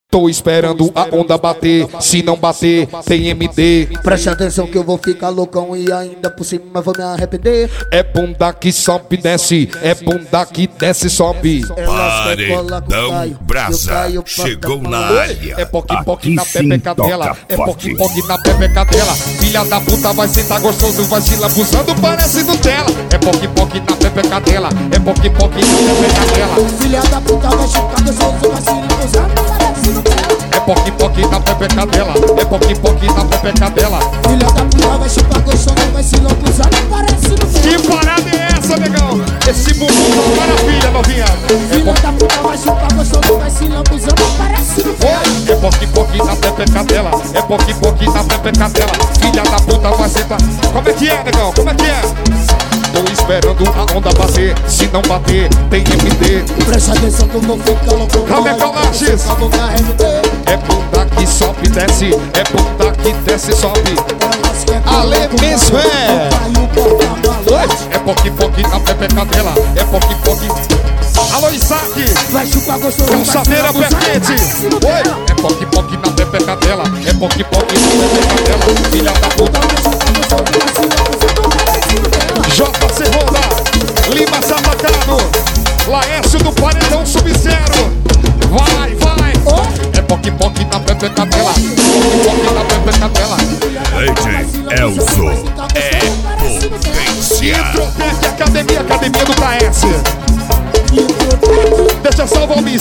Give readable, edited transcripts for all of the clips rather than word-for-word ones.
Tô esperando a onda bater, se não bater, tem MD. Preste atenção que eu vou ficar loucão e ainda por cima vou me arrepender. É bunda que sobe, desce, é bunda que desce, sobe. Paredão Brasa chegou na área. É poque na pepeca dela, é poque na pepeca dela. Filha da puta vai sentar gostoso, vai se lambuzando, parece Nutella. É poque na pepeca dela, é poque na pepeca dela. Filha da puta vai chutar gostoso, vai se lambuzando, parece Nutella. É poque na pepeca dela, é poque na pepeca dela. Filha da puta vai chupar gostoso, vai se lambuzando, parece Nutella. Que parada é essa, negão? Esse bumbum é uma maravilha, novinha. Filha da puta vai chupar gostoso, vai se lambuzando, parece Nutella. É poque na pepeca dela, é poque na pepeca dela. Filha da puta vai sentar. Como é que é, negão? Como é que é? Tô esperando a onda bater, se não bater, tem MD. Presta atenção que eu vou ficar louco. Como é que eu laches? É bunda que sobe, desce, é bunda que desce, sobe. Ale mesmo é. É poque na pepeca dela, é poque. Alô, Isaac! Vai chupar gostoso, Calçadeira Perquete! Oi! É poque na pepeca dela, é poque na pepeca dela. Filha da puta. JC Ronda, Lima Sapatado, Laércio do Paredão Sub-Zero. Vai! É poque na pepeca dela, poque na pepeca dela. DJ Elzo é potência. Introtec Academia do KS. Deixa salva o mim.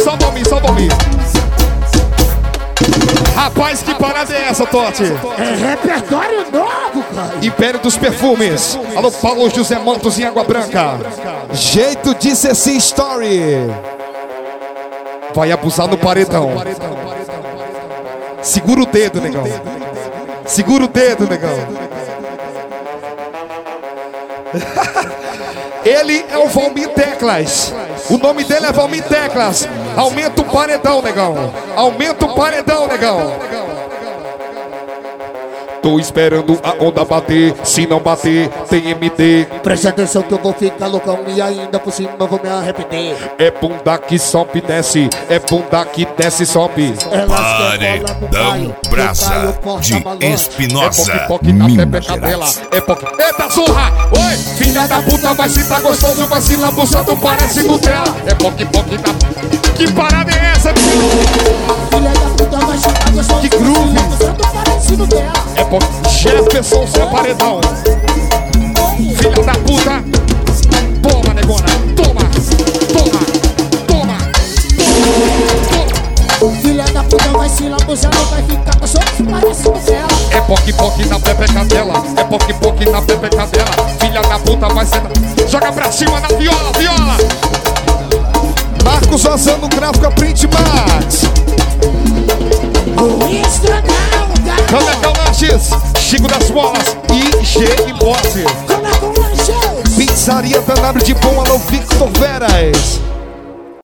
Rapaz, que parada é essa, Totti? É repertório novo, cara. Império dos Perfumes. Alô, Paulo José Mantos em Água Branca. Jeito de ser sim, story. Vai abusar no paredão. Segura o dedo, negão. Segura o dedo, negão. Ele é o Valmir Teclas. O nome dele é Valmir Teclas. Aumenta o paredão, negão. Aumenta o paredão, negão. Tô esperando a onda bater, se não bater, tem MD. Preste atenção que eu vou ficar loucão e ainda por cima vou me arrepender. É bunda que sobe, desce, é bunda que desce, sobe. Paredão Brasa de Espinosa, É poque na pepeca dela, é poque. Eita, zorra! Oi! Filha da puta vai se tá gostoso, vai se lambuzando, parece Nutella. É poque na. Que parada é essa, menino? Filha da puta vai chutar gostoso, que groove! Parece Nutella. É poque. Jefferson seu paredão. Filha da puta. Toma, negona. Toma. Filha da puta vai se lambuzando, vai ficar gostoso, parece Nutella. É poque na pepeca dela, é poque na pepeca dela. Filha da puta vai sentar. Joga pra cima na viola. Marcos usando o gráfico a Print Max. Como é que é o lanches? Chico das Bolas e G Imposse. Pizzaria Danado de Bom, alô Victor Veras.